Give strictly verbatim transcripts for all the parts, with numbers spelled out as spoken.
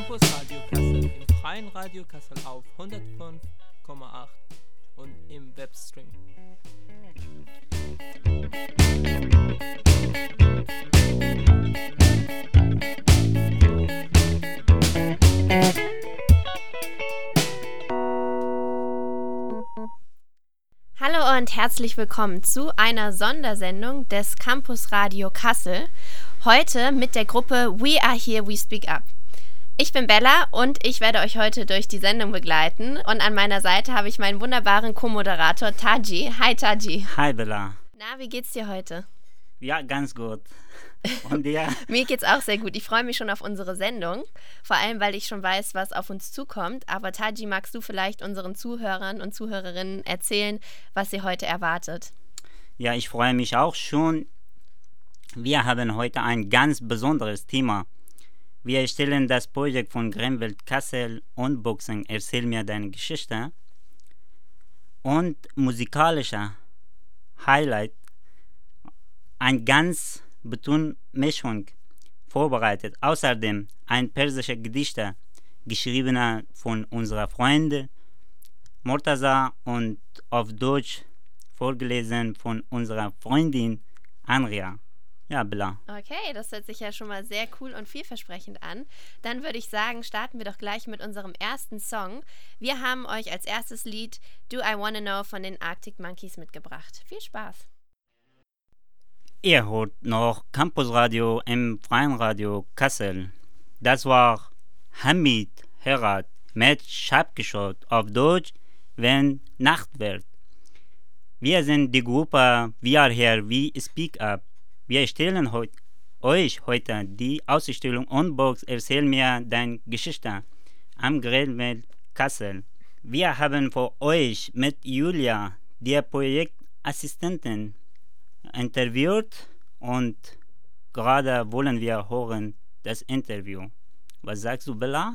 Campus Radio Kassel im freien Radio Kassel auf hundertfünf Komma acht und im Webstream. Hallo und herzlich willkommen zu einer Sondersendung des Campus Radio Kassel. Heute mit der Gruppe We Are Here, We Speak Up. Ich bin Bella und ich werde euch heute durch die Sendung begleiten. Und an meiner Seite habe ich meinen wunderbaren Co-Moderator Taji. Hi Taji. Hi Bella. Na, wie geht's dir heute? Ja, ganz gut. Und dir? Mir geht's auch sehr gut. Ich freue mich schon auf unsere Sendung. Vor allem, weil ich schon weiß, was auf uns zukommt. Aber Taji, magst du vielleicht unseren Zuhörern und Zuhörerinnen erzählen, was sie heute erwartet? Ja, ich freue mich auch schon. Wir haben heute ein ganz besonderes Thema. Wir stellen das Projekt von Grimwelt Kassel Unboxing, erzähl mir deine Geschichte, und musikalischer Highlight, ein ganz Betonmischung vorbereitet. Außerdem ein persischer Gedichte, geschrieben von unserer Freundin Mortaza und auf Deutsch vorgelesen von unserer Freundin Andrea. Ja, Bella. Okay, das hört sich ja schon mal sehr cool und vielversprechend an. Dann würde ich sagen, starten wir doch gleich mit unserem ersten Song. Wir haben euch als erstes Lied Do I Wanna Know von den Arctic Monkeys mitgebracht. Viel Spaß! Ihr hört noch Campus Radio im freien Radio Kassel. Das war Hamid Herat mit Schabgeschaut auf Deutsch, wenn Nacht wird. Wir sind die Gruppe We Are Here, We Speak Up. Wir stellen heut, euch heute die Ausstellung Unbox, erzähl mir deine Geschichte am Grimwelt Kassel. Wir haben für euch mit Julia, der Projektassistentin, interviewt und gerade wollen wir hören das Interview. Was sagst du, Bella?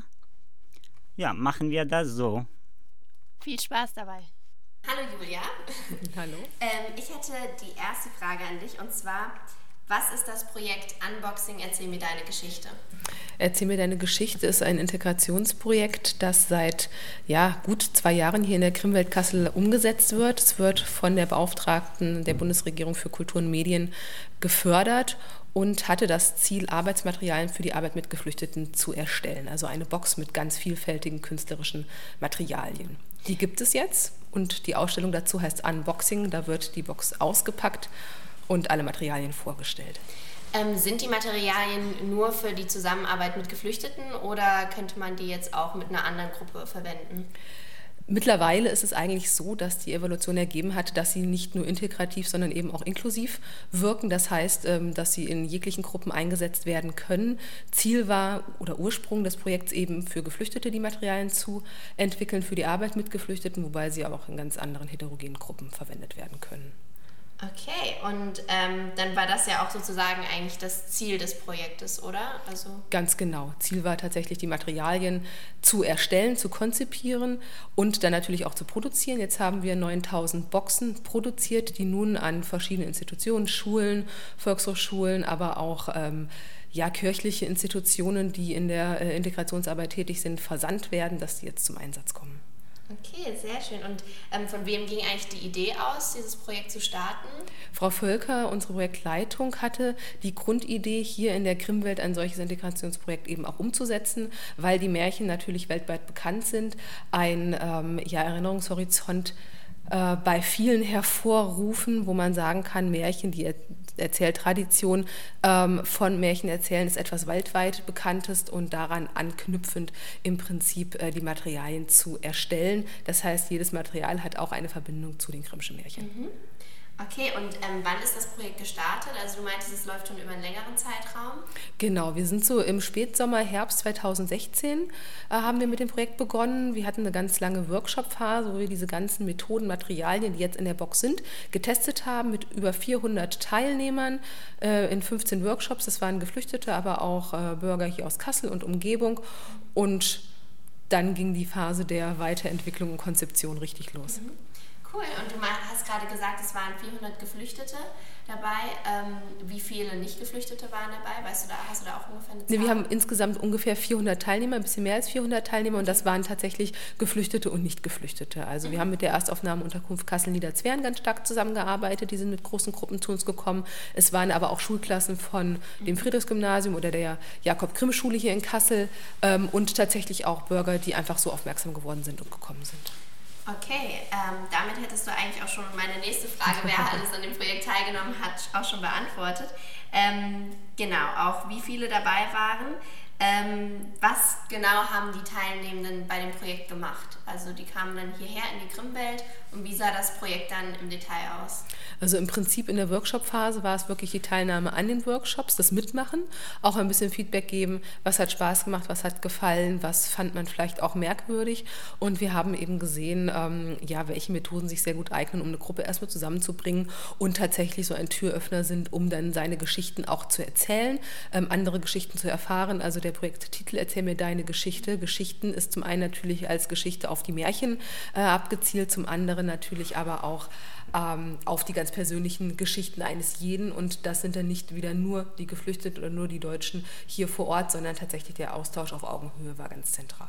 Ja, machen wir das so. Viel Spaß dabei. Hallo Julia. Hallo. Ähm, ich hätte die erste Frage an dich, und zwar: Was ist das Projekt Unboxing? Erzähl mir deine Geschichte. Erzähl mir deine Geschichte ist ein Integrationsprojekt, das seit ja, gut zwei Jahren hier in der Grimwelt Kassel umgesetzt wird. Es wird von der Beauftragten der Bundesregierung für Kultur und Medien gefördert und hatte das Ziel, Arbeitsmaterialien für die Arbeit mit Geflüchteten zu erstellen. Also eine Box mit ganz vielfältigen künstlerischen Materialien. Die gibt es jetzt und die Ausstellung dazu heißt Unboxing. Da wird die Box ausgepackt und alle Materialien vorgestellt. Ähm, sind die Materialien nur für die Zusammenarbeit mit Geflüchteten oder könnte man die jetzt auch mit einer anderen Gruppe verwenden? Mittlerweile ist es eigentlich so, dass die Evaluation ergeben hat, dass sie nicht nur integrativ, sondern eben auch inklusiv wirken. Das heißt, dass sie in jeglichen Gruppen eingesetzt werden können. Ziel war oder Ursprung des Projekts eben für Geflüchtete die Materialien zu entwickeln, für die Arbeit mit Geflüchteten, wobei sie aber auch in ganz anderen heterogenen Gruppen verwendet werden können. Okay, und ähm, dann war das ja auch sozusagen eigentlich das Ziel des Projektes, oder? Also Ganz genau. Ziel war tatsächlich, die Materialien zu erstellen, zu konzipieren und dann natürlich auch zu produzieren. Jetzt haben wir neuntausend Boxen produziert, die nun an verschiedene Institutionen, Schulen, Volkshochschulen, aber auch ähm, ja, kirchliche Institutionen, die in der äh, Integrationsarbeit tätig sind, versandt werden, dass die jetzt zum Einsatz kommen. Okay, sehr schön. Und ähm, von wem ging eigentlich die Idee aus, dieses Projekt zu starten? Frau Völker, unsere Projektleitung, hatte die Grundidee, hier in der Grimwelt ein solches Integrationsprojekt eben auch umzusetzen, weil die Märchen natürlich weltweit bekannt sind, ein ähm, ja, Erinnerungshorizont äh, bei vielen hervorrufen, wo man sagen kann, Märchen, die er Erzähltradition ähm, von Märchen erzählen ist etwas weltweit Bekanntes und daran anknüpfend im Prinzip äh, die Materialien zu erstellen. Das heißt, jedes Material hat auch eine Verbindung zu den Grimmschen Märchen. Mhm. Okay, und ähm, wann ist das Projekt gestartet? Also du meintest, es läuft schon über einen längeren Zeitraum? Genau, wir sind so im Spätsommer, Herbst zweitausendsechzehn äh, haben wir mit dem Projekt begonnen. Wir hatten eine ganz lange Workshop-Phase, wo wir diese ganzen Methoden, Materialien, die jetzt in der Box sind, getestet haben mit über vierhundert Teilnehmern äh, in fünfzehn Workshops. Das waren Geflüchtete, aber auch äh, Bürger hier aus Kassel und Umgebung. Und dann ging die Phase der Weiterentwicklung und Konzeption richtig los. Mhm. Cool. Und du hast gerade gesagt, es waren vierhundert Geflüchtete dabei. Ähm, wie viele Nicht-Geflüchtete waren dabei? Weißt du da, hast du da auch ungefähr eine Zahl? Nee, wir haben insgesamt ungefähr vierhundert Teilnehmer, ein bisschen mehr als vierhundert Teilnehmer und das waren tatsächlich Geflüchtete und Nicht-Geflüchtete. Also mhm. wir haben mit der Erstaufnahmeunterkunft Kassel-Niederzweren ganz stark zusammengearbeitet. Die sind mit großen Gruppen zu uns gekommen. Es waren aber auch Schulklassen von dem Friedrichsgymnasium oder der Jakob-Grimm-Schule hier in Kassel ähm, und tatsächlich auch Bürger, die einfach so aufmerksam geworden sind und gekommen sind. Okay, ähm, damit hättest du eigentlich auch schon meine nächste Frage, wer alles an dem Projekt teilgenommen hat, auch schon beantwortet. Ähm, genau, auch wie viele dabei waren. Ähm, was genau haben die Teilnehmenden bei dem Projekt gemacht? Also die kamen dann hierher in die Grimmwelt und wie sah das Projekt dann im Detail aus? Also im Prinzip in der Workshop-Phase war es wirklich die Teilnahme an den Workshops, das Mitmachen, auch ein bisschen Feedback geben, was hat Spaß gemacht, was hat gefallen, was fand man vielleicht auch merkwürdig und wir haben eben gesehen, ähm, ja, welche Methoden sich sehr gut eignen, um eine Gruppe erstmal zusammenzubringen und tatsächlich so ein Türöffner sind, um dann seine Geschichten auch zu erzählen, ähm, andere Geschichten zu erfahren. Also der Projekttitel Erzähl mir deine Geschichte. Geschichten ist zum einen natürlich als Geschichte auf die Märchen äh, abgezielt, zum anderen natürlich aber auch ähm, auf die ganz persönlichen Geschichten eines jeden und das sind dann nicht wieder nur die Geflüchteten oder nur die Deutschen hier vor Ort, sondern tatsächlich der Austausch auf Augenhöhe war ganz zentral.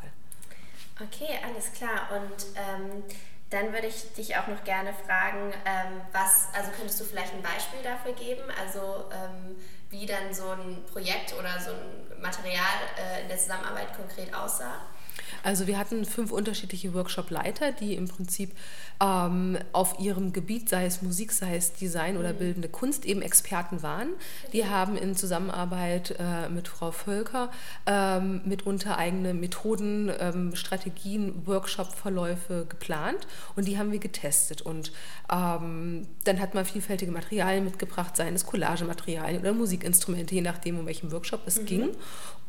Okay, alles klar und ähm, dann würde ich dich auch noch gerne fragen, ähm, was, also könntest du vielleicht ein Beispiel dafür geben, also ähm, wie dann so ein Projekt oder so ein Material äh, in der Zusammenarbeit konkret aussah? Also wir hatten fünf unterschiedliche Workshop-Leiter, die im Prinzip ähm, auf ihrem Gebiet, sei es Musik, sei es Design oder bildende Kunst, eben Experten waren. Die haben in Zusammenarbeit äh, mit Frau Völker ähm, mitunter eigene Methoden, ähm, Strategien, Workshop-Verläufe geplant und die haben wir getestet. Und ähm, dann hat man vielfältige Materialien mitgebracht, seien es Collagematerialien oder Musikinstrumente, je nachdem, um welchen Workshop es mhm. ging.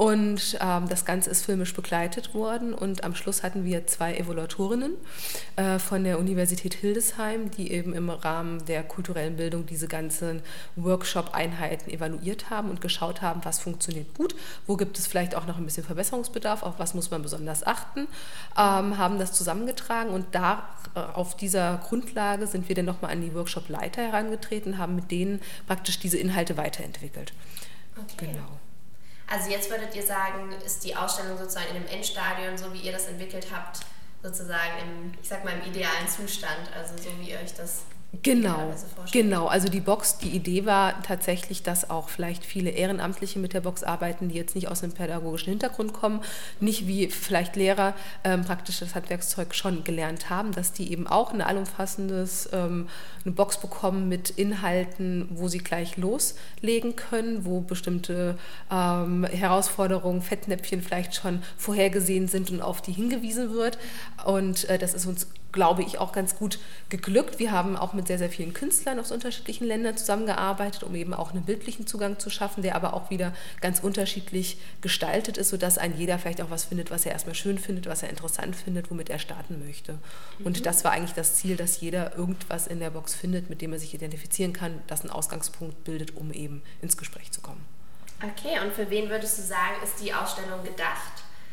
Und ähm, das Ganze ist filmisch begleitet worden und am Schluss hatten wir zwei Evaluatorinnen äh, von der Universität Hildesheim, die eben im Rahmen der kulturellen Bildung diese ganzen Workshop-Einheiten evaluiert haben und geschaut haben, was funktioniert gut, wo gibt es vielleicht auch noch ein bisschen Verbesserungsbedarf, auf was muss man besonders achten, ähm, haben das zusammengetragen und da äh, auf dieser Grundlage sind wir dann nochmal an die Workshop-Leiter herangetreten, haben mit denen praktisch diese Inhalte weiterentwickelt. Okay. Genau. Also jetzt würdet ihr sagen, ist die Ausstellung sozusagen in einem Endstadion, so wie ihr das entwickelt habt, sozusagen im, ich sag mal, im idealen Zustand, also so wie ihr euch das Genau, genau. Also die Box, die Idee war tatsächlich, dass auch vielleicht viele Ehrenamtliche mit der Box arbeiten, die jetzt nicht aus einem pädagogischen Hintergrund kommen, nicht wie vielleicht Lehrer ähm, praktisch das Handwerkszeug schon gelernt haben, dass die eben auch ein allumfassendes, ähm, eine Box bekommen mit Inhalten, wo sie gleich loslegen können, wo bestimmte ähm, Herausforderungen, Fettnäpfchen vielleicht schon vorhergesehen sind und auf die hingewiesen wird. Und äh, das ist uns, glaube ich, auch ganz gut geglückt. Wir haben auch mit sehr, sehr vielen Künstlern aus unterschiedlichen Ländern zusammengearbeitet, um eben auch einen bildlichen Zugang zu schaffen, der aber auch wieder ganz unterschiedlich gestaltet ist, sodass ein jeder vielleicht auch was findet, was er erstmal schön findet, was er interessant findet, womit er starten möchte. Mhm. Und das war eigentlich das Ziel, dass jeder irgendwas in der Box findet, mit dem er sich identifizieren kann, das einen Ausgangspunkt bildet, um eben ins Gespräch zu kommen. Okay, und für wen würdest du sagen, ist die Ausstellung gedacht?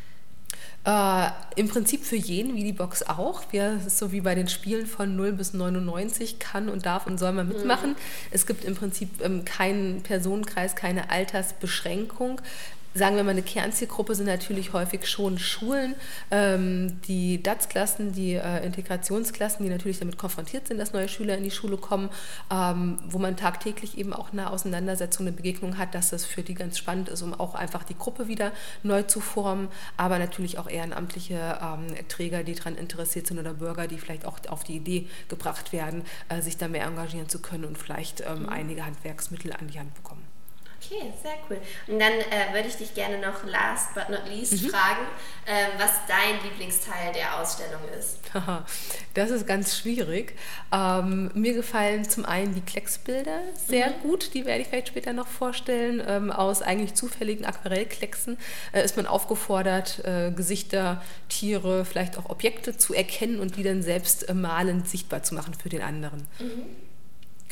Äh, Im Prinzip für jeden, wie die Box auch. Wir, das ist so wie bei den Spielen von null bis neunundneunzig, kann und darf und soll man mitmachen. Mhm. Es gibt im Prinzip ähm, keinen Personenkreis, keine Altersbeschränkung. Sagen wir mal, eine Kernzielgruppe sind natürlich häufig schon Schulen, ähm, die D A Z-Klassen, die äh, Integrationsklassen, die natürlich damit konfrontiert sind, dass neue Schüler in die Schule kommen, ähm, wo man tagtäglich eben auch eine Auseinandersetzung, eine Begegnung hat, dass das für die ganz spannend ist, um auch einfach die Gruppe wieder neu zu formen, aber natürlich auch ehrenamtliche ähm, Träger, die daran interessiert sind oder Bürger, die vielleicht auch auf die Idee gebracht werden, äh, sich da mehr engagieren zu können und vielleicht ähm, mhm. einige Handwerksmittel an die Hand bekommen. Okay, sehr cool. Und dann äh, würde ich dich gerne noch last but not least mhm. fragen, äh, was dein Lieblingsteil der Ausstellung ist. Das ist ganz schwierig. Ähm, mir gefallen zum einen die Klecksbilder sehr mhm. gut, die werde ich vielleicht später noch vorstellen. Ähm, aus eigentlich zufälligen Aquarellklecksen äh, ist man aufgefordert, äh, Gesichter, Tiere, vielleicht auch Objekte zu erkennen und die dann selbst äh, malend sichtbar zu machen für den anderen. Mhm.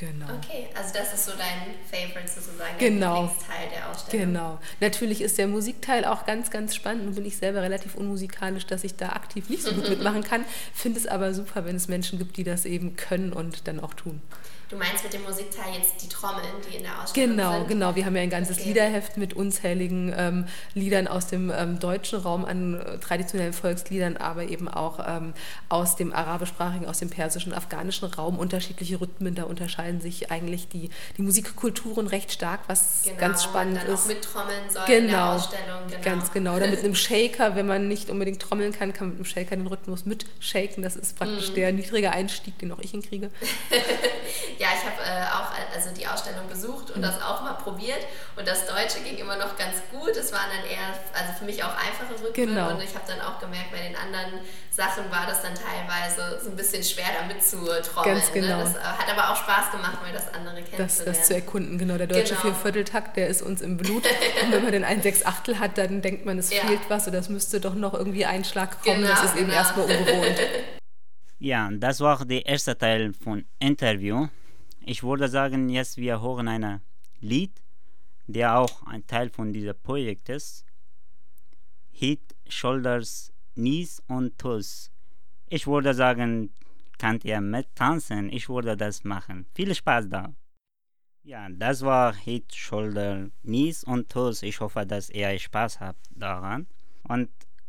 Genau. Okay, also das ist so dein Favorite sozusagen, genau. dein Lieblingsteil der Ausstellung. Genau. Natürlich ist der Musikteil auch ganz, ganz spannend. Nun bin ich selber relativ unmusikalisch, dass ich da aktiv nicht so gut mitmachen kann. Finde es aber super, wenn es Menschen gibt, die das eben können und dann auch tun. Du meinst mit dem Musikteil jetzt die Trommeln, die in der Ausstellung genau, sind? Genau, Wir haben ja ein ganzes okay. Liederheft mit unzähligen ähm, Liedern aus dem ähm, deutschen Raum an äh, traditionellen Volksliedern, aber eben auch ähm, aus dem arabischsprachigen, aus dem persischen, afghanischen Raum, unterschiedliche Rhythmen. Da unterscheiden sich eigentlich die, die Musikkulturen recht stark, was genau, ganz spannend dann ist. Auch mit Trommeln soll genau, in der Ausstellung. Genau. Ganz genau. Oder mit einem Shaker, wenn man nicht unbedingt trommeln kann, kann man mit einem Shaker den Rhythmus mitshaken. Das ist praktisch mm. der niedrige Einstieg, den auch ich hinkriege. Ja, ich habe äh, auch also die Ausstellung besucht und mhm. das auch mal probiert und das Deutsche ging immer noch ganz gut. Es waren dann eher, also für mich auch einfache Rhythmen genau. und ich habe dann auch gemerkt, bei den anderen Sachen war das dann teilweise so ein bisschen schwer damit zu trommeln. Ganz genau. Ne? Das äh, hat aber auch Spaß gemacht, mal das andere kennenzulernen. Das, das zu erkunden, genau. Der deutsche genau. Viervierteltakt, der ist uns im Blut. Und wenn man den ein Sechsachtel hat, dann denkt man, es ja. fehlt was oder es müsste doch noch irgendwie ein Schlag kommen. Genau, das ist eben genau. erstmal ungewohnt. Ja, das war der erste Teil von Interview. Ich würde sagen, jetzt wir hören ein Lied, der auch ein Teil von diesem Projekt ist. Head, Shoulders, Knees und Toes. Ich würde sagen, könnt ihr mittanzen? Ich würde das machen. Viel Spaß da. Ja, das war Head, Shoulder, Knees und Toes. Ich hoffe, dass ihr Spaß habt daran. Und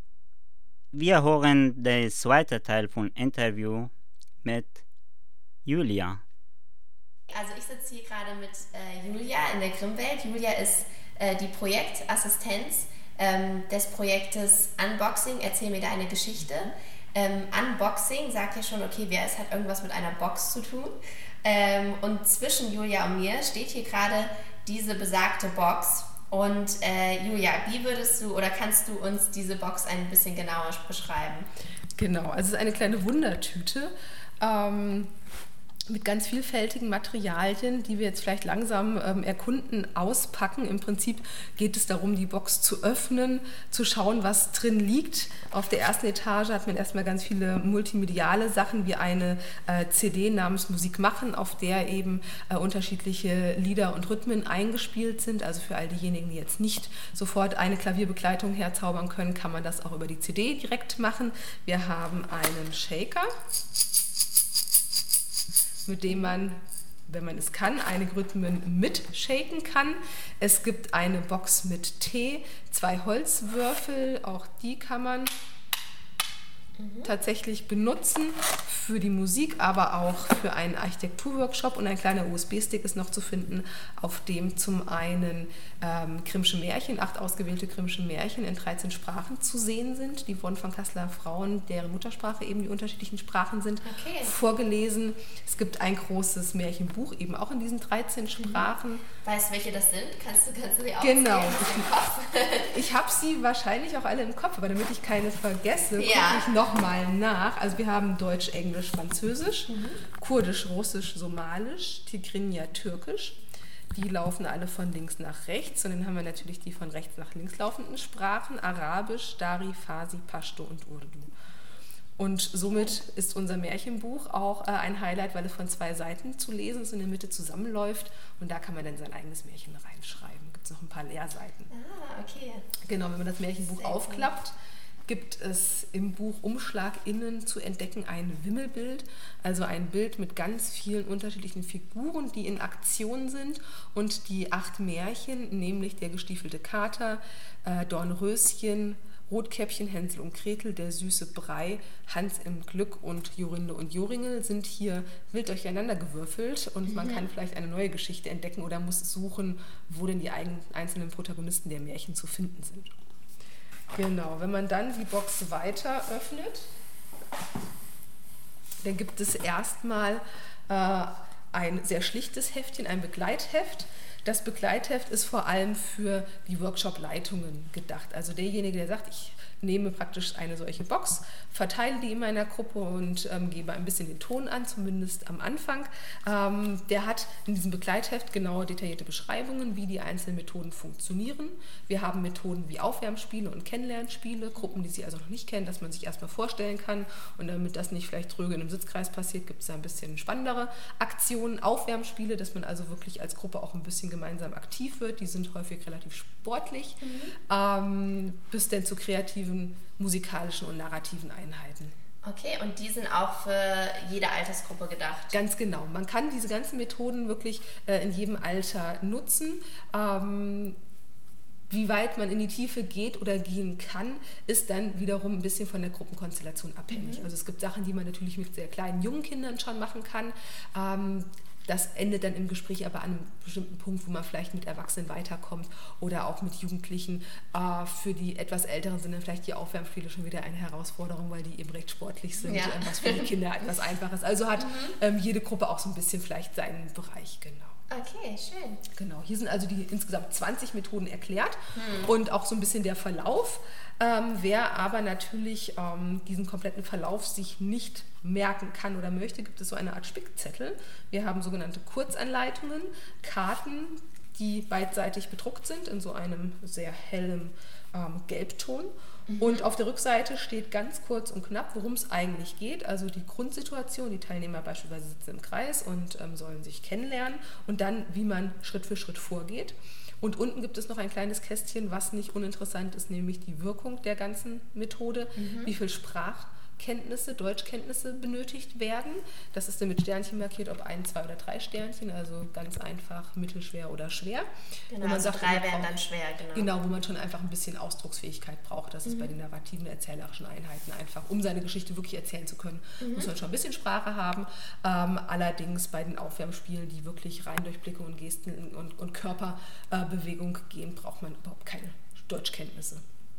wir hören den zweiten Teil von Interview mit Julia. Also ich sitze hier gerade mit äh, Julia in der Grimmwelt. Julia ist äh, die Projektassistenz ähm, des Projektes Unboxing, erzähl mir deine Geschichte. Ähm, Unboxing sagt ja schon, okay, wer es hat irgendwas mit einer Box zu tun. Ähm, und zwischen Julia und mir steht hier gerade diese besagte Box. Und äh, Julia, wie würdest du oder kannst du uns diese Box ein bisschen genauer beschreiben? Genau, also es ist eine kleine Wundertüte. Ähm, mit ganz vielfältigen Materialien, die wir jetzt vielleicht langsam ähm, erkunden, auspacken. Im Prinzip geht es darum, die Box zu öffnen, zu schauen, was drin liegt. Auf der ersten Etage hat man erstmal ganz viele multimediale Sachen, wie eine äh, C D namens Musik machen, auf der eben äh, unterschiedliche Lieder und Rhythmen eingespielt sind. Also für all diejenigen, die jetzt nicht sofort eine Klavierbegleitung herzaubern können, kann man das auch über die C D direkt machen. Wir haben einen Shaker, mit dem man, wenn man es kann, einige Rhythmen mitshaken kann. Es gibt eine Box mit Tee, zwei Holzwürfel, auch die kann man mhm. tatsächlich benutzen für die Musik, aber auch für einen Architekturworkshop. Und ein kleiner U S B-Stick ist noch zu finden, auf dem zum einen ähm, Grimmsche Märchen, acht ausgewählte Grimmsche Märchen in dreizehn Sprachen zu sehen sind. Die wurden von Kasseler Frauen, deren Muttersprache eben die unterschiedlichen Sprachen sind, okay. vorgelesen. Es gibt ein großes Märchenbuch, eben auch in diesen dreizehn Sprachen. Weißt du, welche das sind? Kannst du, kannst du die Genau. im Kopf? Ich habe sie wahrscheinlich auch alle im Kopf, aber damit ich keine vergesse, ja. gucke ich nochmal nach. Also wir haben Deutsch, Englisch, Französisch, mhm. Kurdisch, Russisch, Somalisch, Tigrinya, Türkisch. Die laufen alle von links nach rechts. Und dann haben wir natürlich die von rechts nach links laufenden Sprachen, Arabisch, Dari, Farsi, Pashto und Urdu. Und somit ist unser Märchenbuch auch äh, ein Highlight, weil es von zwei Seiten zu lesen ist und in der Mitte zusammenläuft. Und da kann man dann sein eigenes Märchen reinschreiben. Da gibt es noch ein paar Leerseiten. Ah, okay. Genau, wenn man das Märchenbuch Sehr aufklappt, cool. gibt es im Buchumschlag innen zu entdecken ein Wimmelbild, also ein Bild mit ganz vielen unterschiedlichen Figuren, die in Aktion sind. Und die acht Märchen, nämlich der gestiefelte Kater, äh, Dornröschen, Rotkäppchen, Hänsel und Gretel, der süße Brei, Hans im Glück und Jorinde und Joringel sind hier wild durcheinander gewürfelt und man kann vielleicht eine neue Geschichte entdecken oder muss suchen, wo denn die einzelnen Protagonisten der Märchen zu finden sind. Genau, wenn man dann die Box weiter öffnet, dann gibt es erstmal äh, ein sehr schlichtes Heftchen, ein Begleitheft. Das Begleitheft ist vor allem für die Workshop-Leitungen gedacht. Also derjenige, der sagt, ich nehme praktisch eine solche Box, verteile die in meiner Gruppe und ähm, gebe ein bisschen den Ton an, zumindest am Anfang. Ähm, der hat in diesem Begleitheft genaue detaillierte Beschreibungen, wie die einzelnen Methoden funktionieren. Wir haben Methoden wie Aufwärmspiele und Kennenlernspiele, Gruppen, die Sie also noch nicht kennen, dass man sich erstmal vorstellen kann. Und damit das nicht vielleicht tröge in einem Sitzkreis passiert, gibt es da ein bisschen spannendere Aktionen, Aufwärmspiele, dass man also wirklich als Gruppe auch ein bisschen gemeinsam aktiv wird. Die sind häufig relativ sportlich, mhm. ähm, bis denn zu kreativen, musikalischen und narrativen Einheiten. Okay, und die sind auch für jede Altersgruppe gedacht? Ganz genau. Man kann diese ganzen Methoden wirklich äh, in jedem Alter nutzen. Ähm, Wie weit man in die Tiefe geht oder gehen kann, ist dann wiederum ein bisschen von der Gruppenkonstellation abhängig. Mhm. Also es gibt Sachen, die man natürlich mit sehr kleinen, jungen Kindern schon machen kann. Ähm, das endet dann im Gespräch aber an einem bestimmten Punkt, wo man vielleicht mit Erwachsenen weiterkommt oder auch mit Jugendlichen. Äh, für die etwas Älteren sind dann vielleicht die Aufwärmspiele schon wieder eine Herausforderung, weil die eben recht sportlich sind, ja. was für die Kinder etwas Einfaches. Also hat mhm. ähm, jede Gruppe auch so ein bisschen vielleicht seinen Bereich, genau. Okay, schön. Genau, hier sind also die insgesamt zwanzig Methoden erklärt hm. und auch so ein bisschen der Verlauf. Ähm, wer aber natürlich ähm, diesen kompletten Verlauf sich nicht merken kann oder möchte, gibt es so eine Art Spickzettel. Wir haben sogenannte Kurzanleitungen, Karten, die beidseitig bedruckt sind in so einem sehr hellen ähm, Gelbton. Mhm. Und auf der Rückseite steht ganz kurz und knapp, worum es eigentlich geht. Also die Grundsituation, die Teilnehmer beispielsweise sitzen im Kreis und ähm, sollen sich kennenlernen und dann, wie man Schritt für Schritt vorgeht. Und unten gibt es noch ein kleines Kästchen, was nicht uninteressant ist, nämlich die Wirkung der ganzen Methode, mhm. wie viel Sprachkenntnisse, Deutschkenntnisse benötigt werden. Das ist dann mit Sternchen markiert, ob ein, zwei oder drei Sternchen, also ganz einfach, mittelschwer oder schwer. Genau, wo man also sagt, drei man wären braucht, dann schwer, genau. Genau, wo man schon einfach ein bisschen Ausdrucksfähigkeit braucht. Das mhm. ist bei den narrativen, erzählerischen Einheiten einfach, um seine Geschichte wirklich erzählen zu können, mhm. muss man schon ein bisschen Sprache haben. Ähm, allerdings bei den Aufwärmspielen, die wirklich rein durch Blicke und Gesten und, und Körperbewegung äh, gehen, braucht man überhaupt keine Deutschkenntnisse.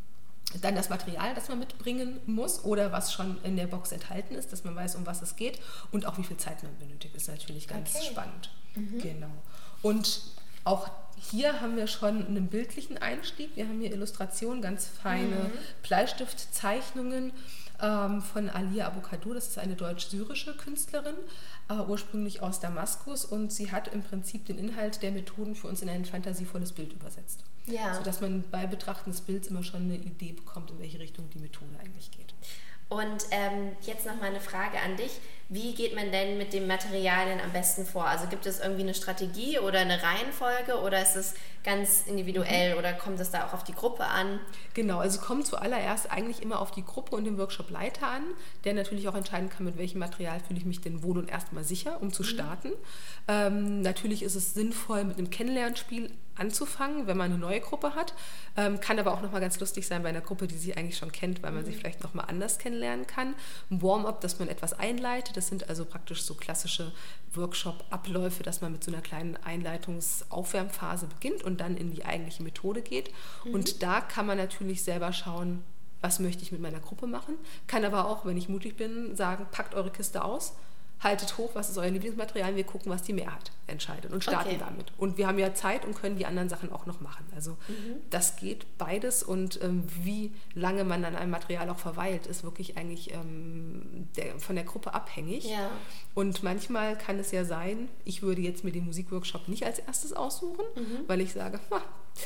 Dann das Material, das man mitbringen muss oder was schon in der Box enthalten ist, dass man weiß, um was es geht und auch wie viel Zeit man benötigt, ist natürlich ganz okay. spannend. Mhm. Genau. Und auch hier haben wir schon einen bildlichen Einstieg. Wir haben hier Illustrationen, ganz feine mhm. Bleistiftzeichnungen ähm, von Alia Abou-Kadour. Das ist eine deutsch-syrische Künstlerin, äh, ursprünglich aus Damaskus, und sie hat im Prinzip den Inhalt der Methoden für uns in ein fantasievolles Bild übersetzt. Ja. Sodass man bei Betrachten des Bilds immer schon eine Idee bekommt, in welche Richtung die Methode eigentlich geht. Und ähm, jetzt noch mal eine Frage an dich. Wie geht man denn mit den Materialien am besten vor? Also gibt es irgendwie eine Strategie oder eine Reihenfolge oder ist es ganz individuell mhm. oder kommt es da auch auf die Gruppe an? Genau, also kommt zuallererst eigentlich immer auf die Gruppe und den Workshop-Leiter an, der natürlich auch entscheiden kann, mit welchem Material fühle ich mich denn wohl und erstmal sicher, um zu starten. Mhm. Ähm, natürlich ist es sinnvoll, mit einem Kennenlernspiel anzufangen, wenn man eine neue Gruppe hat. Ähm, kann aber auch nochmal ganz lustig sein bei einer Gruppe, die sie eigentlich schon kennt, weil man mhm. sich vielleicht nochmal anders kennenlernen kann. Ein Warm-up, dass man etwas einleitet. Das sind also praktisch so klassische Workshop-Abläufe, dass man mit so einer kleinen Einleitungs-Aufwärmphase beginnt und dann in die eigentliche Methode geht. Mhm. Und da kann man natürlich selber schauen, was möchte ich mit meiner Gruppe machen. Kann aber auch, wenn ich mutig bin, sagen, packt eure Kiste aus, haltet hoch, was ist euer Lieblingsmaterial, wir gucken, was die Mehrheit entscheidet und starten okay. damit. Und wir haben ja Zeit und können die anderen Sachen auch noch machen. Also mhm. das geht beides und ähm, wie lange man an einem Material auch verweilt, ist wirklich eigentlich ähm, der, von der Gruppe abhängig. Ja. Und manchmal kann es ja sein, ich würde jetzt mir den Musikworkshop nicht als erstes aussuchen, mhm. weil ich sage, ha,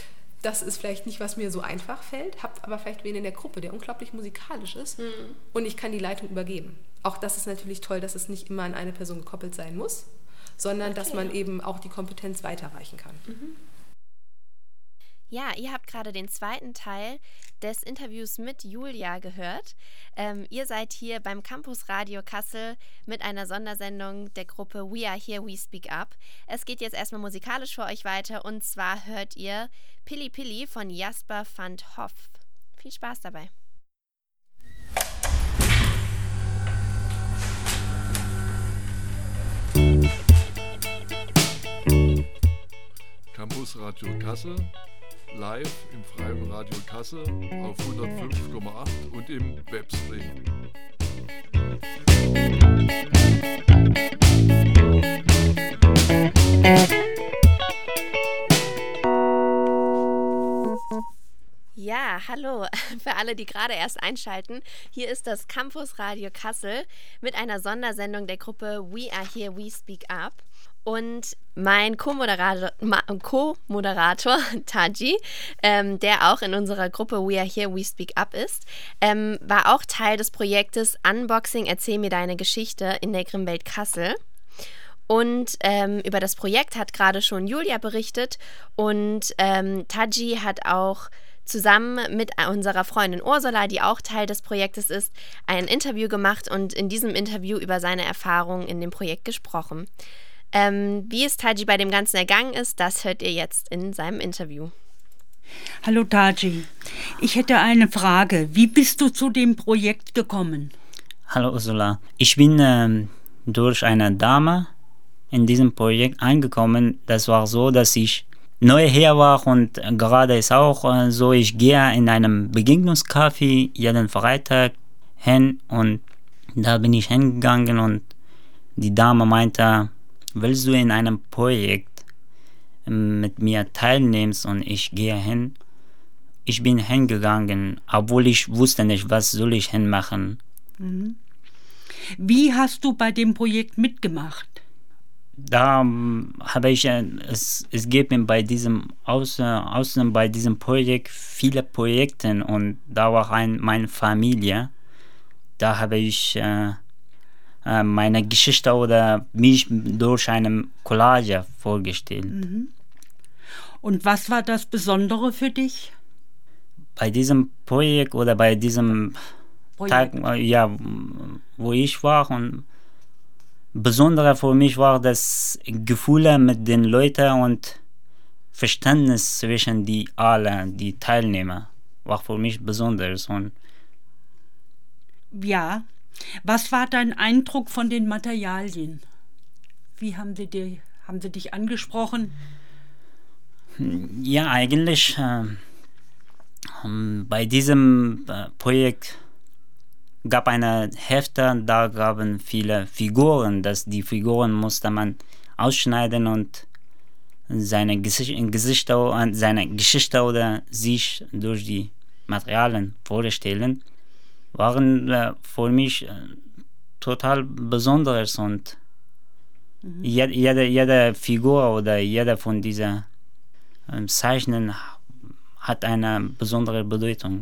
das ist vielleicht nicht, was mir so einfach fällt, habe aber vielleicht wen in der Gruppe, der unglaublich musikalisch ist mhm. und ich kann die Leitung übergeben. Auch das ist natürlich toll, dass es nicht immer an eine Person gekoppelt sein muss, sondern okay. dass man eben auch die Kompetenz weiterreichen kann. Mhm. Ja, ihr habt gerade den zweiten Teil des Interviews mit Julia gehört. Ähm, ihr seid hier beim Campus Radio Kassel mit einer Sondersendung der Gruppe We Are Here, We Speak Up. Es geht jetzt erstmal musikalisch für euch weiter und zwar hört ihr Pili Pili von Jasper van 't Hof. Viel Spaß dabei. Campus Radio Kassel, live im Freien Radio Kassel auf hundertfünf Komma acht und im Webstream. Ja, Hallo, für alle, die gerade erst einschalten. Hier ist das Campus Radio Kassel mit einer Sondersendung der Gruppe We Are Here, We Speak Up. Und mein Co-Moderator, Co-Moderator Taji, ähm, der auch in unserer Gruppe We Are Here, We Speak Up ist, ähm, war auch Teil des Projektes Unboxing Erzähl mir deine Geschichte in der Grimwelt Kassel. Und ähm, über das Projekt hat gerade schon Julia berichtet und ähm, Taji hat auch zusammen mit unserer Freundin Ursula, die auch Teil des Projektes ist, ein Interview gemacht und in diesem Interview über seine Erfahrungen in dem Projekt gesprochen. Ähm, wie es Taji bei dem Ganzen ergangen ist, das hört ihr jetzt in seinem Interview. Hallo Taji, ich hätte eine Frage. Wie bist du zu dem Projekt gekommen? Hallo Ursula, ich bin ähm, durch eine Dame in diesem Projekt eingekommen. Das war so, dass ich neu hier war und gerade ist auch äh, so, ich gehe in einem Begegnungscafé jeden Freitag hin und da bin ich hingegangen und die Dame meinte, willst du in einem Projekt mit mir teilnehmen? Und ich gehe hin. Ich bin hingegangen, obwohl ich wusste nicht, was soll ich hinmachen. Mhm. Wie hast du bei dem Projekt mitgemacht? Da ähm, habe ich, äh, es, es gibt bei diesem, außen, außen bei diesem Projekt viele Projekte und da war ein, meine Familie. Da habe ich äh, meine Geschichte oder mich durch eine Collage vorgestellt. Mhm. Und was war das Besondere für dich? Bei diesem Projekt oder bei diesem Projekt. Tag, ja, wo ich war, und Besondere für mich war das Gefühl mit den Leuten und Verständnis zwischen die alle, die Teilnehmer, war für mich besonders. Und ja. Was war dein Eindruck von den Materialien? Wie haben sie, dir, haben sie dich angesprochen? Ja, eigentlich äh, bei diesem äh, Projekt gab eine Hefte, da gaben viele Figuren. Das, die Figuren musste man ausschneiden und seine Gesicht, Gesichter, seine Geschichte oder sich durch die Materialien vorstellen. Waren äh, für mich äh, total Besonderes und mhm. jede, jede, jede Figur oder jeder von diesen äh, Zeichnen hat eine besondere Bedeutung.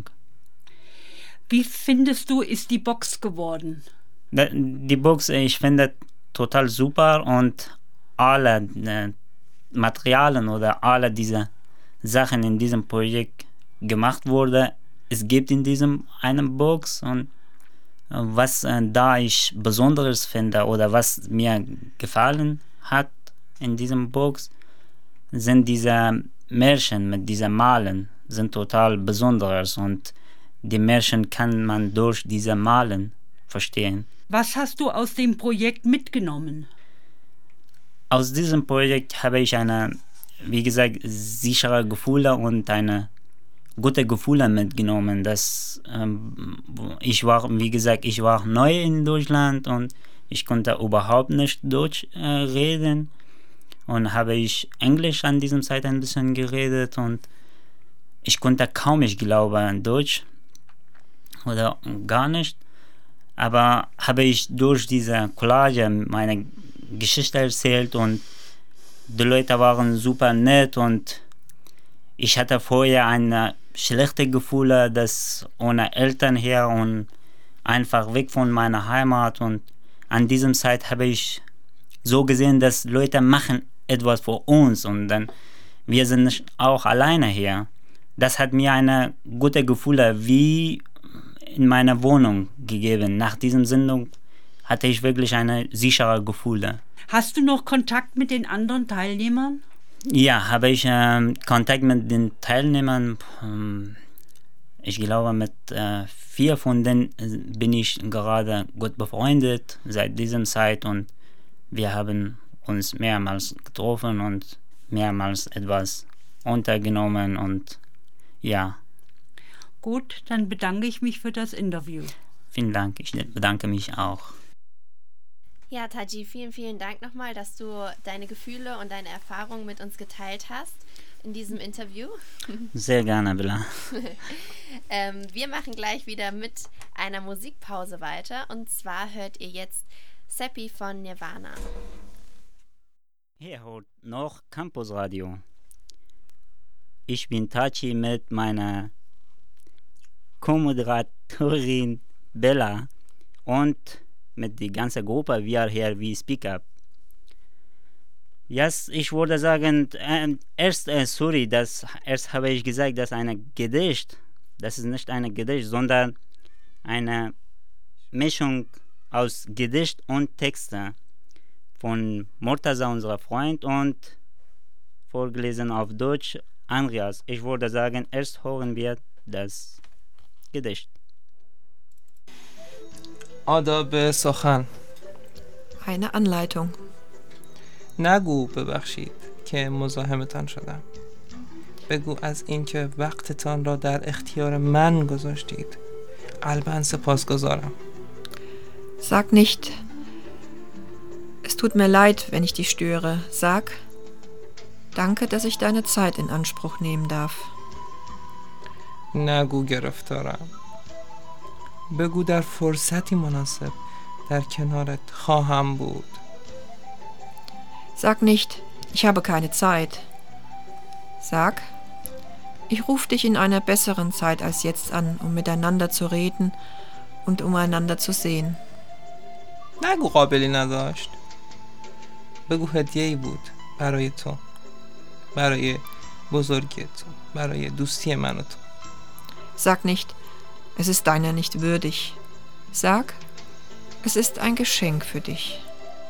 Wie findest du, ist die Box geworden? Die Box, ich finde total super und alle äh, Materialien oder alle diese Sachen in diesem Projekt gemacht wurde. Es gibt in diesem einen Box und was äh, da ich Besonderes finde oder was mir gefallen hat in diesem Box, sind diese Märchen mit diesen Malen, sind total besonderes und die Märchen kann man durch diese Malen verstehen. Was hast du aus dem Projekt mitgenommen? Aus diesem Projekt habe ich eine, wie gesagt, sichere Gefühle und eine gute Gefühle mitgenommen. Dass, ähm, ich war, wie gesagt, ich war neu in Deutschland und ich konnte überhaupt nicht Deutsch äh, reden und habe ich Englisch an diesem Zeit ein bisschen geredet und ich konnte kaum, ich glaube, an Deutsch oder gar nicht. Aber habe ich durch diese Collage meine Geschichte erzählt und die Leute waren super nett und ich hatte vorher ein schlechtes Gefühl, dass ohne Eltern her und einfach weg von meiner Heimat und an diesem Zeit habe ich so gesehen, dass Leute machen etwas für uns und dann wir sind nicht auch alleine hier. Das hat mir eine gute Gefühl wie in meiner Wohnung gegeben. Nach diesem Sendung hatte ich wirklich eine sichere Gefühle. Hast du noch Kontakt mit den anderen Teilnehmern? Ja, habe ich ähm, Kontakt mit den Teilnehmern. Ähm, ich glaube, mit äh, vier von denen bin ich gerade gut befreundet seit dieser Zeit und wir haben uns mehrmals getroffen und mehrmals etwas untergenommen und ja. Gut, dann bedanke ich mich für das Interview. Vielen Dank, ich bedanke mich auch. Ja, Taji, vielen, vielen Dank nochmal, dass du deine Gefühle und deine Erfahrungen mit uns geteilt hast in diesem Interview. Sehr gerne, Bella. ähm, wir machen gleich wieder mit einer Musikpause weiter. Und zwar hört ihr jetzt Seppi von Nirvana. Hier hört noch Campus Radio. Ich bin Tachi mit meiner Co-Moderatorin Bella und mit der ganzen Gruppe wir hier wie Speak Up. Yes, ich würde sagen, äh, erst, äh, sorry, das, erst habe ich gesagt, dass ein Gedicht, das ist nicht ein Gedicht, sondern eine Mischung aus Gedicht und Texte von Murtaza, unser Freund, und vorgelesen auf Deutsch, Andreas. Ich würde sagen, erst hören wir das Gedicht. آداب سخن. Eine Anleitung. نگو ببخشید که مزاحمتان شدم. بگو از اینکه وقتتان را در اختیار من گذاشتید. قلباً سپاسگزارم. Sag nicht, es tut mir leid, wenn ich dich störe. Sag, danke, dass ich deine Zeit in Anspruch nehmen darf. نگو گرفتارم. بگو در فرصتی مناسب در کنارت خواهم بود. Sag nicht, ich habe keine Zeit. Sag, ich rufe dich in einer besseren Zeit als jetzt an, um miteinander zu reden und um einander zu sehen. نگو قابلی نداشت. بگو هدیه‌ای بود برای تو. برای بزرگی تو. برای دوستی من و تو. Sag nicht, es ist deiner nicht würdig. Sag, es ist ein Geschenk für dich.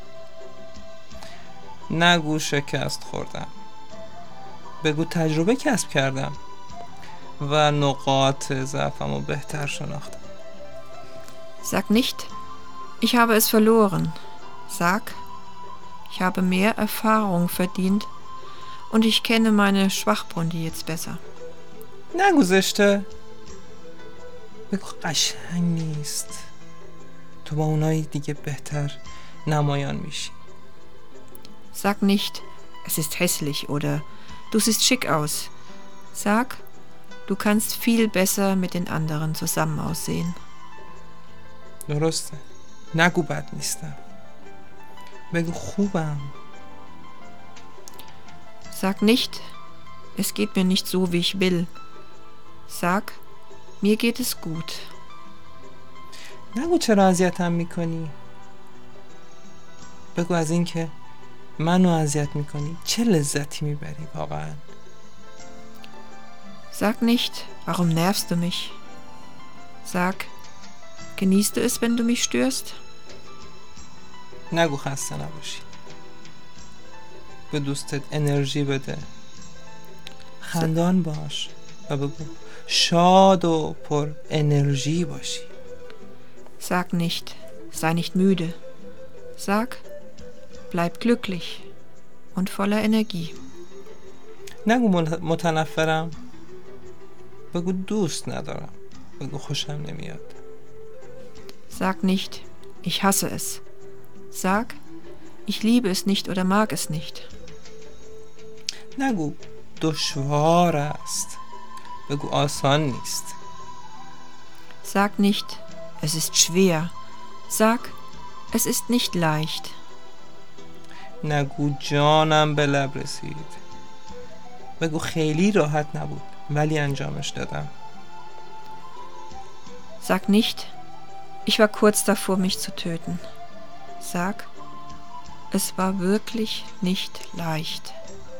نگو شکست خوردم. بگو تجربه کسب کردم و نقاط ضعفمو بهتر شناختم. Sag nicht, ich habe es verloren. Sag, ich habe mehr Erfahrung verdient und ich kenne meine Schwachpunkte jetzt besser. نگو زشته. بگو قشنگ نیست. تو با اونای دیگه بهتر نمایان میشی. Sag nicht, es ist hässlich oder du siehst schick aus. Sag, du kannst viel besser mit den anderen zusammen aussehen. درسته. نگو بد نیستم. بگو خوبم. Sag nicht, es geht mir nicht so, wie ich will. Sag, mir geht es gut. نگو چرا اذیتم میکنی. بگو از این که منو اذیت میکنی چه لذتی میبری واقعا. Sag nicht, warum nervst du mich? Sag, genießt du es, wenn du mich störst? نگو خسته نباشی. به دوستت انرژی بده. خندان باش و بگو شاد و پر انرژی باشی. Sag nicht, sei nicht müde. Sag, bleib glücklich und voller Energie. نگو متنفرم. بگو دوست ندارم. بگو خوشم نمیاد. Sag nicht, ich hasse es. Sag, ich liebe es nicht oder mag es nicht. نگو دشوار است. بگو آسان نیست. Sag nicht, es ist schwer. Sag, es ist nicht leicht. نگو جانم به لب رسید. بگو خیلی راحت نبود ولی انجامش دادم. Sag nicht, ich war kurz davor, mich zu töten. Sag, es war wirklich nicht leicht.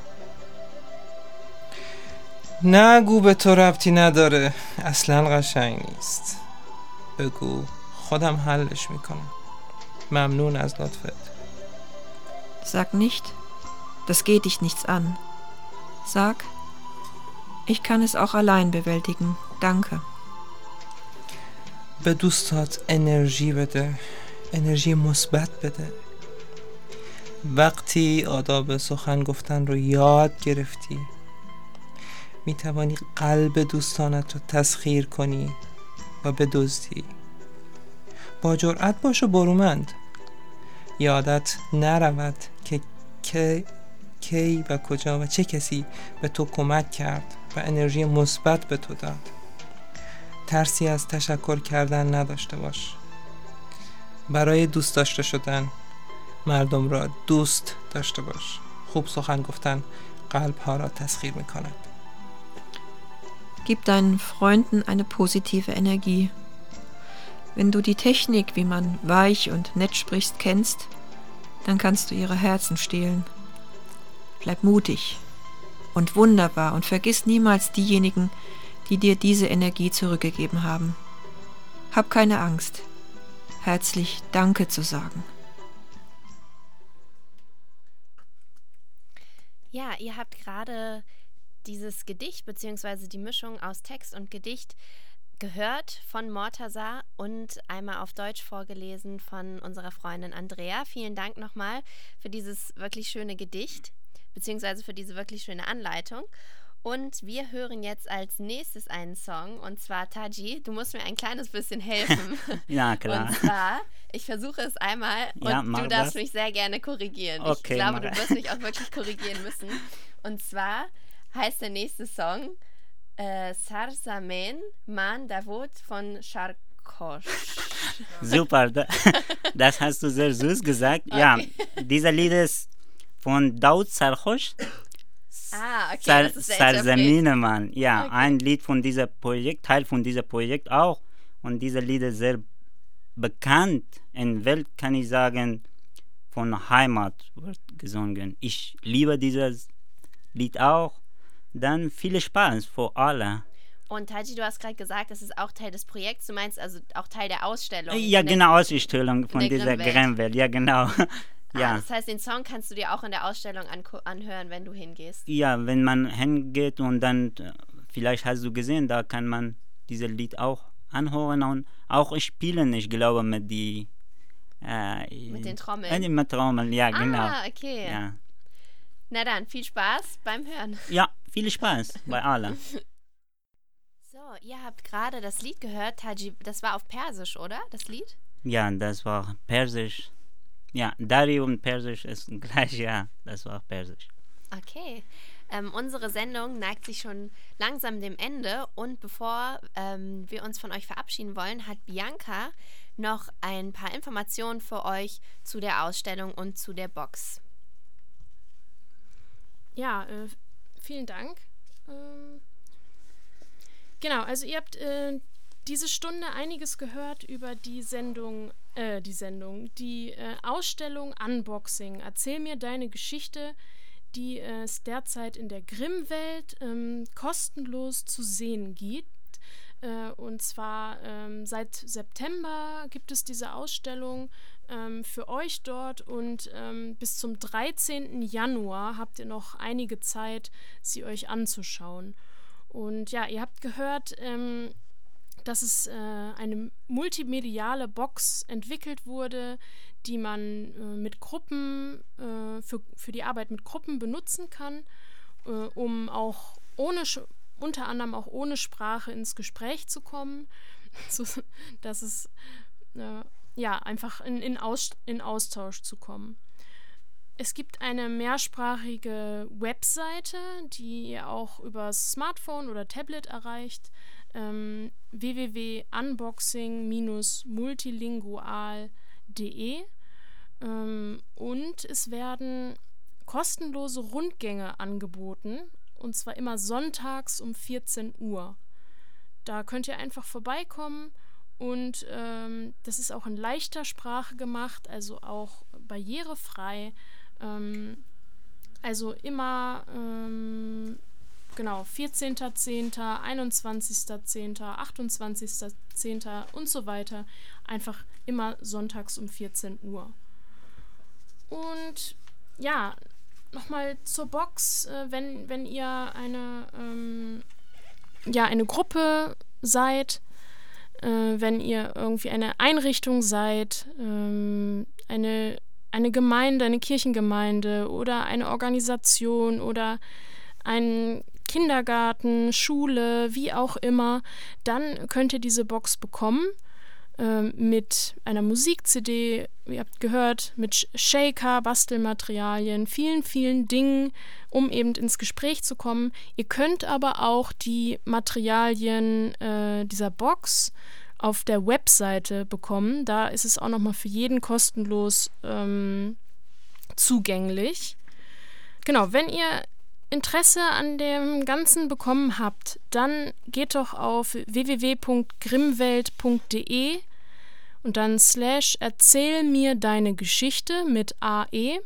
نگو به تو ربطی نداره اصلا قشنگ نیست. بگو خودم حلش میکنم. ممنون از لطفت. Sag nicht, das geht dich nichts an. Sag, ich kann es auch allein bewältigen. Danke. به دوستات انرژی بده. انرژی مثبت بده. وقتی آداب سخن گفتن رو یاد گرفتی می توانی قلب دوستانت رو تسخیر کنی و بدزدی. با جرأت باش و برومند. یادت نرود که که کی و کجا و چه کسی به تو کمک کرد و انرژی مثبت به تو داد. ترسی از تشکر کردن نداشته باش. برای دوست داشته شدن مردم را دوست داشته باش. خوب سخن گفتن قلب ها را تسخیر می کند. Gib deinen Freunden eine positive Energie. Wenn du die Technik, wie man weich und nett sprichst, kennst, dann kannst du ihre Herzen stehlen. Bleib mutig und wunderbar und vergiss niemals diejenigen, die dir diese Energie zurückgegeben haben. Hab keine Angst, herzlich Danke zu sagen. Ja, ihr habt gerade dieses Gedicht bzw. die Mischung aus Text und Gedicht gehört von Mortaza und einmal auf Deutsch vorgelesen von unserer Freundin Andrea. Vielen Dank nochmal für dieses wirklich schöne Gedicht bzw. für diese wirklich schöne Anleitung. Und wir hören jetzt als nächstes einen Song, und zwar Taji, du musst mir ein kleines bisschen helfen. Ja, klar. Und zwar, ich versuche es einmal und ja, du darfst das. mich sehr gerne korrigieren. Okay, ich glaube, mach. du wirst mich auch wirklich korrigieren müssen. Und zwar heißt der nächste Song äh, Sarzamen Man Davut von Sharkosh. Super, da, das hast du sehr süß gesagt. Okay. Ja, dieser Lied ist von Daoud Sarkosh. Ah, okay, Sar- das ist der Sarzamene Man. Ja, okay. Ein Lied von diesem Projekt, Teil von diesem Projekt auch. Und dieser Lied ist sehr bekannt in der Welt, kann ich sagen, von Heimat wird gesungen. Ich liebe dieses Lied auch. Dann viel Spaß für alle. Und Taji, du hast gerade gesagt, das ist auch Teil des Projekts. Du meinst also auch Teil der Ausstellung? Ja, genau, Ausstellung von dieser Grimmwelt. Grimmwelt. Ja, genau. Ja. Ah, das heißt, den Song kannst du dir auch in der Ausstellung anko- anhören, wenn du hingehst? Ja, wenn man hingeht und dann, vielleicht hast du gesehen, da kann man dieses Lied auch anhören und auch spielen, ich glaube, mit die... Äh, mit den Trommeln? Äh, mit Trommeln, ja, ah, genau. Ah, okay. Ja. Na dann, viel Spaß beim Hören. Ja, viel Spaß bei allen. So, ihr habt gerade das Lied gehört, Taji, das war auf Persisch, oder? Das Lied? Ja, das war Persisch. Ja, Dari und Persisch ist gleich, ja, das war Persisch. Okay. Ähm, unsere Sendung neigt sich schon langsam dem Ende und bevor ähm, wir uns von euch verabschieden wollen, hat Bianca noch ein paar Informationen für euch zu der Ausstellung und zu der Box. Ja, äh, vielen Dank. Ähm, genau, also ihr habt äh, diese Stunde einiges gehört über die Sendung, äh, die Sendung, die äh, Ausstellung Unboxing. Erzähl mir deine Geschichte, die es derzeit in der Grimmwelt ähm, kostenlos zu sehen gibt. Äh, und zwar ähm, seit September gibt es diese Ausstellung ähm, für euch dort und ähm, bis zum dreizehnten Januar habt ihr noch einige Zeit, sie euch anzuschauen. Und ja, ihr habt gehört, ähm, dass es äh, eine multimediale Box entwickelt wurde, die man äh, mit Gruppen, äh, für, für die Arbeit mit Gruppen benutzen kann, äh, um auch ohne, unter anderem auch ohne Sprache ins Gespräch zu kommen, so, dass es äh, ja einfach in, in, Aus, in Austausch zu kommen. Es gibt eine mehrsprachige Webseite, die ihr auch über Smartphone oder Tablet erreicht, ähm, w w w punkt unboxing Bindestrich multilingual punkt de, ähm, und es werden kostenlose Rundgänge angeboten, und zwar immer sonntags um vierzehn Uhr. Da könnt ihr einfach vorbeikommen und ähm, das ist auch in leichter Sprache gemacht, also auch barrierefrei. Ähm, also immer ähm, genau vierzehnten zehnten, einundzwanzigsten zehnten, achtundzwanzigsten zehnten und so weiter. Einfach immer sonntags um vierzehn Uhr. Und ja, nochmal zur Box, äh, wenn, wenn ihr eine, ähm, ja, eine Gruppe seid, äh, wenn ihr irgendwie eine Einrichtung seid, ähm, eine, eine Gemeinde, eine Kirchengemeinde oder eine Organisation oder ein Kindergarten, Schule, wie auch immer, dann könnt ihr diese Box bekommen. ähm, mit einer Musik-C D, ihr habt gehört, mit Shaker, Bastelmaterialien, vielen, vielen Dingen, um eben ins Gespräch zu kommen. Ihr könnt aber auch die Materialien äh, dieser Box auf der Webseite bekommen. Da ist es auch nochmal für jeden kostenlos ähm, zugänglich. Genau, wenn ihr Interesse an dem Ganzen bekommen habt, dann geht doch auf w w w punkt grimmwelt punkt d e und dann slash erzähl mir deine Geschichte mit A E.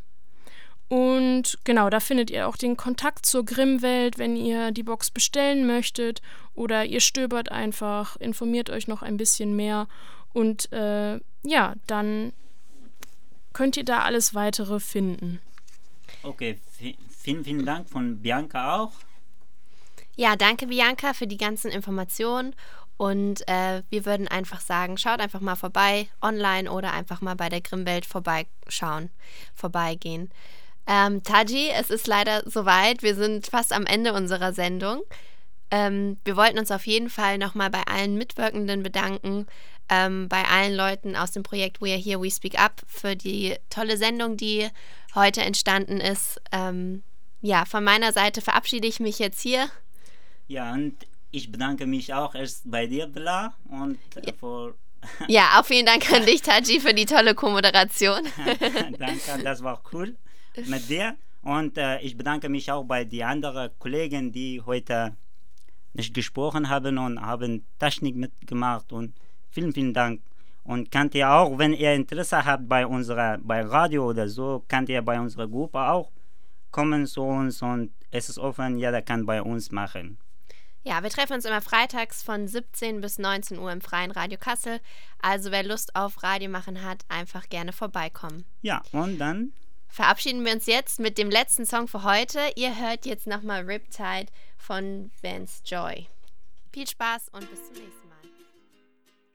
Und genau, da findet ihr auch den Kontakt zur Grimmwelt, wenn ihr die Box bestellen möchtet oder ihr stöbert einfach, informiert euch noch ein bisschen mehr und äh, ja, dann könnt ihr da alles Weitere finden. Okay, v- vielen, vielen Dank von Bianca auch. Ja, danke Bianca für die ganzen Informationen und äh, wir würden einfach sagen, schaut einfach mal vorbei, online oder einfach mal bei der Grimmwelt vorbeischauen, vorbeigehen. Ähm, Taji, es ist leider soweit, wir sind fast am Ende unserer Sendung. Ähm, wir wollten uns auf jeden Fall nochmal bei allen Mitwirkenden bedanken, ähm, bei allen Leuten aus dem Projekt We Are Here, We Speak Up für die tolle Sendung, die heute entstanden ist. Ähm, ja, von meiner Seite verabschiede ich mich jetzt hier. Ja, und ich bedanke mich auch erst bei dir, Bella, und Ja. für Ja, auch vielen Dank an dich, Taji, für die tolle Co-Moderation. Danke, das war cool mit dir. Und äh, ich bedanke mich auch bei den anderen Kollegen, die heute nicht gesprochen haben und haben Technik mitgemacht. Und vielen, vielen Dank. Und könnt ihr auch, wenn ihr Interesse habt bei unserer, bei Radio oder so, könnt ihr bei unserer Gruppe auch kommen zu uns und es ist offen, jeder kann bei uns machen. Ja, wir treffen uns immer freitags von siebzehn bis neunzehn Uhr im Freien Radio Kassel. Also wer Lust auf Radio machen hat, einfach gerne vorbeikommen. Ja, und dann Verabschieden wir uns jetzt mit dem letzten Song für heute. Ihr hört jetzt nochmal Riptide von Vance Joy. Viel Spaß und bis zum nächsten Mal.